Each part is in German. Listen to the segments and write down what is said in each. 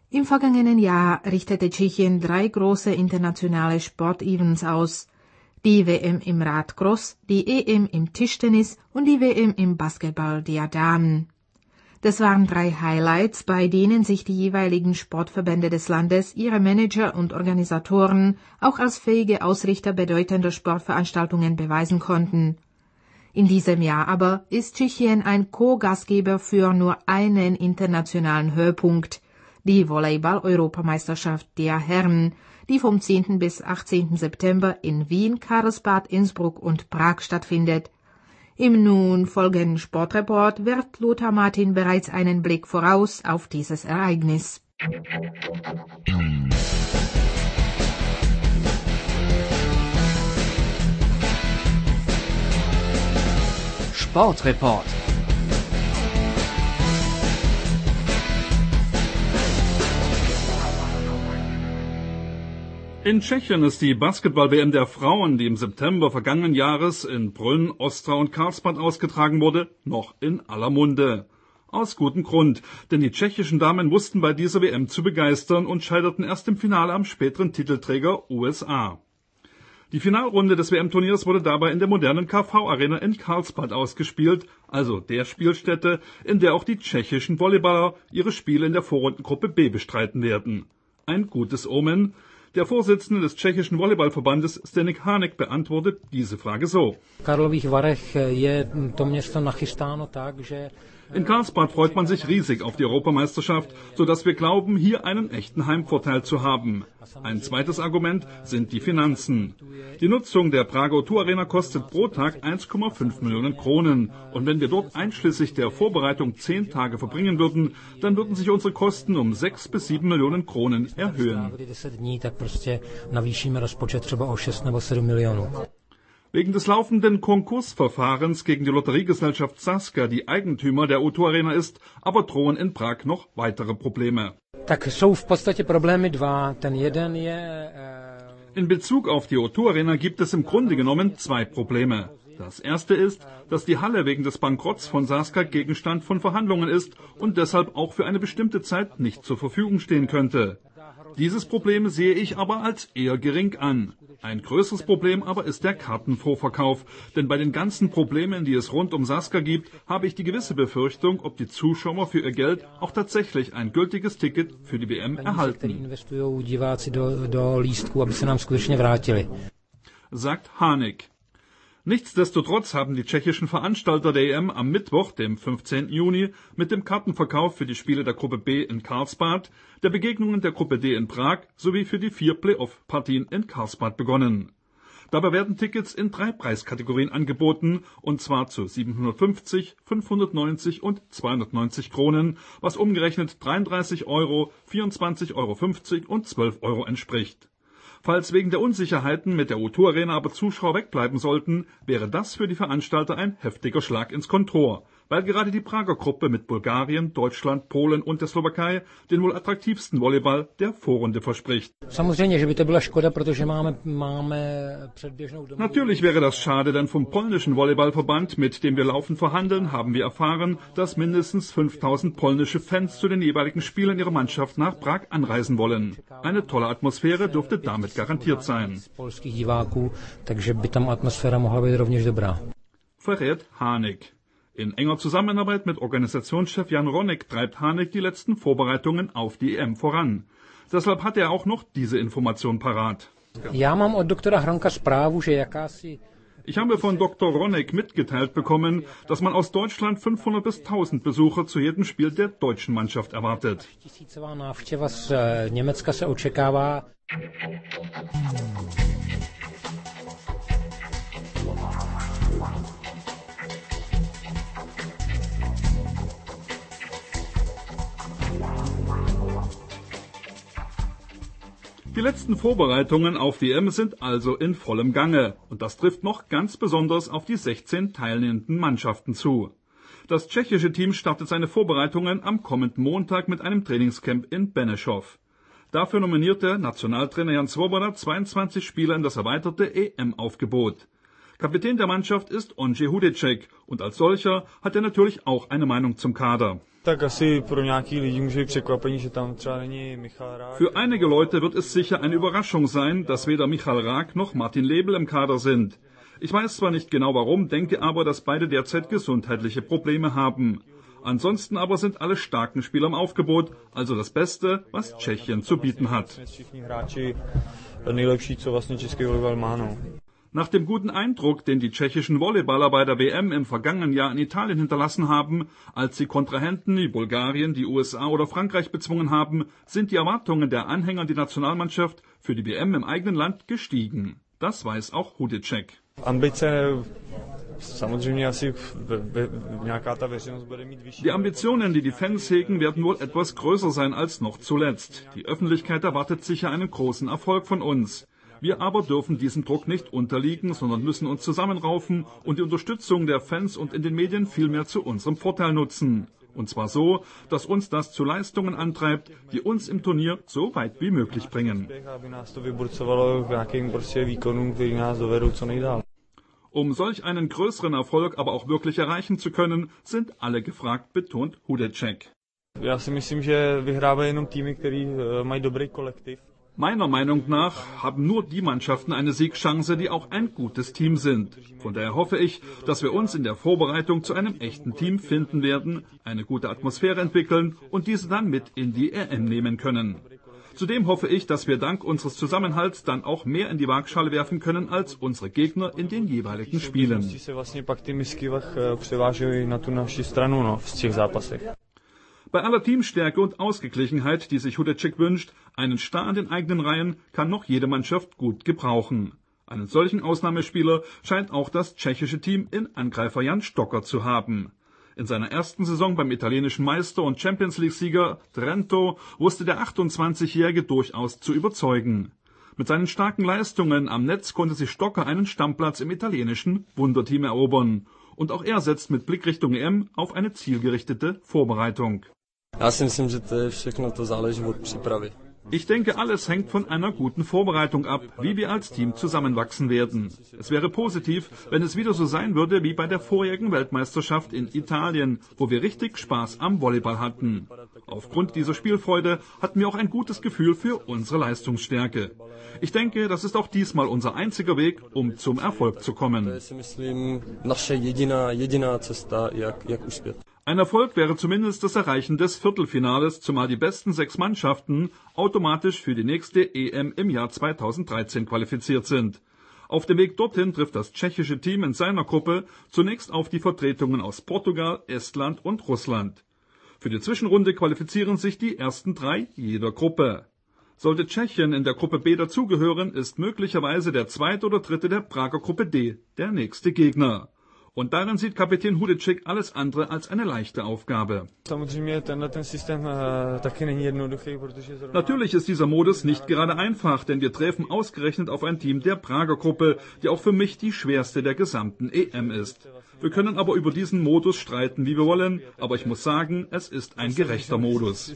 Im vergangenen Jahr richtete Tschechien 3 große internationale Sportevents aus. Die WM im Radcross, die EM im Tischtennis und die WM im Basketball der Damen. Das waren 3 Highlights, bei denen sich die jeweiligen Sportverbände des Landes, ihre Manager und Organisatoren auch als fähige Ausrichter bedeutender Sportveranstaltungen beweisen konnten. In diesem Jahr aber ist Tschechien ein Co-Gastgeber für nur einen internationalen Höhepunkt, die Volleyball-Europameisterschaft der Herren, die vom 10. bis 18. September in Wien, Karlsbad, Innsbruck und Prag stattfindet. Im nun folgenden Sportreport wirft Lothar Martin bereits einen Blick voraus auf dieses Ereignis. Sportreport. In Tschechien ist die Basketball-WM der Frauen, die im September vergangenen Jahres in Brünn, Ostra und Karlsbad ausgetragen wurde, noch in aller Munde. Aus gutem Grund, denn die tschechischen Damen wussten bei dieser WM zu begeistern und scheiterten erst im Finale am späteren Titelträger USA. Die Finalrunde des WM-Turniers wurde dabei in der modernen KV-Arena in Karlsbad ausgespielt, also der Spielstätte, in der auch die tschechischen Volleyballer ihre Spiele in der Vorrundengruppe B bestreiten werden. Ein gutes Omen. Der Vorsitzende des tschechischen Volleyballverbandes Zdeněk Hánek beantwortet diese Frage so. In Karlsbad freut man sich riesig auf die Europameisterschaft, sodass wir glauben, hier einen echten Heimvorteil zu haben. Ein zweites Argument sind die Finanzen. Die Nutzung der Prager O2 Arena kostet pro Tag 1,5 Millionen Kronen. Und wenn wir dort einschließlich der Vorbereitung 10 Tage verbringen würden, dann würden sich unsere Kosten um 6 bis 7 Millionen Kronen erhöhen. Wegen des laufenden Konkursverfahrens gegen die Lotteriegesellschaft Sazka, die Eigentümer der O2 Arena ist, aber drohen in Prag noch weitere Probleme. In Bezug auf die O2 Arena gibt es im Grunde genommen 2 Probleme. Das erste ist, dass die Halle wegen des Bankrotts von Sazka Gegenstand von Verhandlungen ist und deshalb auch für eine bestimmte Zeit nicht zur Verfügung stehen könnte. Dieses Problem sehe ich aber als eher gering an. Ein größeres Problem aber ist der Kartenvorverkauf, denn bei den ganzen Problemen, die es rund um Sazka gibt, habe ich die gewisse Befürchtung, ob die Zuschauer für ihr Geld auch tatsächlich ein gültiges Ticket für die WM erhalten. Sagt Hánek. Nichtsdestotrotz haben die tschechischen Veranstalter der EM am Mittwoch, dem 15. Juni, mit dem Kartenverkauf für die Spiele der Gruppe B in Karlsbad, der Begegnungen der Gruppe D in Prag sowie für die 4 Playoff-Partien in Karlsbad begonnen. Dabei werden Tickets in 3 Preiskategorien angeboten, und zwar zu 750, 590 und 290 Kronen, was umgerechnet 33 Euro, 24,50 Euro und 12 Euro entspricht. Falls wegen der Unsicherheiten mit der O2 Arena aber Zuschauer wegbleiben sollten, wäre das für die Veranstalter ein heftiger Schlag ins Kontor, weil gerade die Prager Gruppe mit Bulgarien, Deutschland, Polen und der Slowakei den wohl attraktivsten Volleyball der Vorrunde verspricht. Natürlich wäre das schade, denn vom polnischen Volleyballverband, mit dem wir laufend verhandeln, haben wir erfahren, dass mindestens 5000 polnische Fans zu den jeweiligen Spielen ihrer Mannschaft nach Prag anreisen wollen. Eine tolle Atmosphäre dürfte damit garantiert sein. Verrät Hánek. In enger Zusammenarbeit mit Organisationschef Jan Ronek treibt Hánek die letzten Vorbereitungen auf die EM voran. Deshalb hat er auch noch diese Information parat. Ich habe von Dr. Ronek mitgeteilt bekommen, dass man aus Deutschland 500 bis 1000 Besucher zu jedem Spiel der deutschen Mannschaft erwartet. Die letzten Vorbereitungen auf die EM sind also in vollem Gange und das trifft noch ganz besonders auf die 16 teilnehmenden Mannschaften zu. Das tschechische Team startet seine Vorbereitungen am kommenden Montag mit einem Trainingscamp in Benešov. Dafür nominierte Nationaltrainer Jan Svoboda 22 Spieler in das erweiterte EM-Aufgebot. Kapitän der Mannschaft ist Ondřej Hudeček und als solcher hat er natürlich auch eine Meinung zum Kader. Für einige Leute wird es sicher eine Überraschung sein, dass weder Michal Rák noch Martin Lebel im Kader sind. Ich weiß zwar nicht genau warum, denke aber, dass beide derzeit gesundheitliche Probleme haben. Ansonsten aber sind alle starken Spieler im Aufgebot, also das Beste, was Tschechien zu bieten hat. Nach dem guten Eindruck, den die tschechischen Volleyballer bei der WM im vergangenen Jahr in Italien hinterlassen haben, als sie Kontrahenten wie Bulgarien, die USA oder Frankreich bezwungen haben, sind die Erwartungen der Anhänger an die Nationalmannschaft für die WM im eigenen Land gestiegen. Das weiß auch Hudecek. Die Ambitionen, die die Fans hegen, werden wohl etwas größer sein als noch zuletzt. Die Öffentlichkeit erwartet sicher einen großen Erfolg von uns. Wir aber dürfen diesem Druck nicht unterliegen, sondern müssen uns zusammenraufen und die Unterstützung der Fans und in den Medien vielmehr zu unserem Vorteil nutzen. Und zwar so, dass uns das zu Leistungen antreibt, die uns im Turnier so weit wie möglich bringen. Um solch einen größeren Erfolg aber auch wirklich erreichen zu können, sind alle gefragt, betont Hudecek. Meiner Meinung nach haben nur die Mannschaften eine Siegchance, die auch ein gutes Team sind. Von daher hoffe ich, dass wir uns in der Vorbereitung zu einem echten Team finden werden, eine gute Atmosphäre entwickeln und diese dann mit in die EM nehmen können. Zudem hoffe ich, dass wir dank unseres Zusammenhalts dann auch mehr in die Waagschale werfen können als unsere Gegner in den jeweiligen Spielen. Bei aller Teamstärke und Ausgeglichenheit, die sich Hudecek wünscht, einen Star in den eigenen Reihen kann noch jede Mannschaft gut gebrauchen. Einen solchen Ausnahmespieler scheint auch das tschechische Team in Angreifer Jan Stocker zu haben. In seiner ersten Saison beim italienischen Meister und Champions-League-Sieger Trento wusste der 28-Jährige durchaus zu überzeugen. Mit seinen starken Leistungen am Netz konnte sich Stocker einen Stammplatz im italienischen Wunderteam erobern. Und auch er setzt mit Blick Richtung EM auf eine zielgerichtete Vorbereitung. Ich denke, alles hängt von einer guten Vorbereitung ab, wie wir als Team zusammenwachsen werden. Es wäre positiv, wenn es wieder so sein würde wie bei der vorherigen Weltmeisterschaft in Italien, wo wir richtig Spaß am Volleyball hatten. Aufgrund dieser Spielfreude hatten wir auch ein gutes Gefühl für unsere Leistungsstärke. Ich denke, das ist auch diesmal unser einziger Weg, um zum Erfolg zu kommen. Ein Erfolg wäre zumindest das Erreichen des Viertelfinales, zumal die besten 6 Mannschaften automatisch für die nächste EM im Jahr 2013 qualifiziert sind. Auf dem Weg dorthin trifft das tschechische Team in seiner Gruppe zunächst auf die Vertretungen aus Portugal, Estland und Russland. Für die Zwischenrunde qualifizieren sich die ersten 3 jeder Gruppe. Sollte Tschechien in der Gruppe B dazugehören, ist möglicherweise der 2. oder 3. der Prager Gruppe D der nächste Gegner. Und darin sieht Kapitän Hudecek alles andere als eine leichte Aufgabe. Natürlich ist dieser Modus nicht gerade einfach, denn wir treffen ausgerechnet auf ein Team der Prager Gruppe, die auch für mich die schwerste der gesamten EM ist. Wir können aber über diesen Modus streiten, wie wir wollen, aber ich muss sagen, es ist ein gerechter Modus.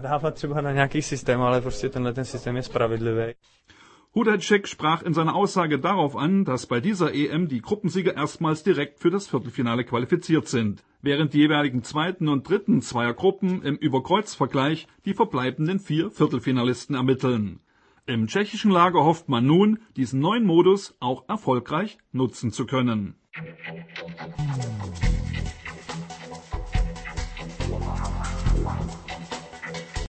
Hudecek sprach in seiner Aussage darauf an, dass bei dieser EM die Gruppensieger erstmals direkt für das Viertelfinale qualifiziert sind, während die jeweiligen 2. und 3. zweier Gruppen im Überkreuzvergleich die verbleibenden 4 Viertelfinalisten ermitteln. Im tschechischen Lager hofft man nun, diesen neuen Modus auch erfolgreich nutzen zu können.